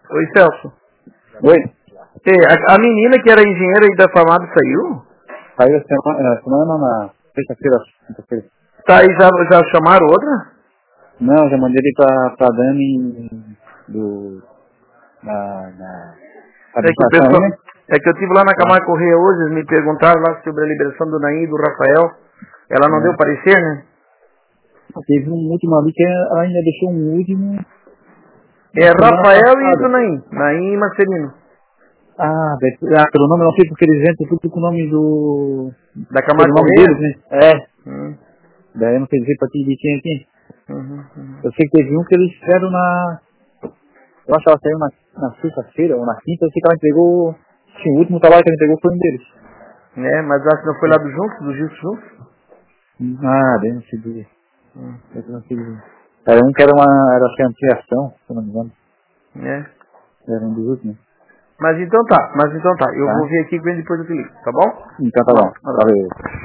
Oi, Celso. Oi. A menina que era engenheira aí da Famado saiu? Saiu a semana na sexta-feira. Tá, e já chamaram outra? Não, já mandei ele pra Dani na administração, né? É que eu estive lá na Camargo Correia hoje, eles me perguntaram lá sobre a liberação do Naim e do Rafael. Ela não deu parecer, né? Teve um último ali que ela ainda deixou um último. Rafael e do Naim. Naim e Marcelino. Pelo nome eu não sei porque eles entram tudo com o nome da Camargo Correia? Deles, né? Daí eu não sei dizer pra ti de quem aqui. Eu sei que teve um que eles fizeram eu acho que ela saiu na sexta-feira ou na quinta, eu sei que ela entregou. Sim, o último trabalho que ela entregou foi um deles. Mas acho que não foi lá do Juntos, do Gilson Juntos? Daí não sei dizer. Era um que era acho que ampliação, se eu não me engano. Era um dos últimos. Mas então tá. Eu vou ver aqui e depois eu te ligo, tá bom? Então tá bom. Valeu.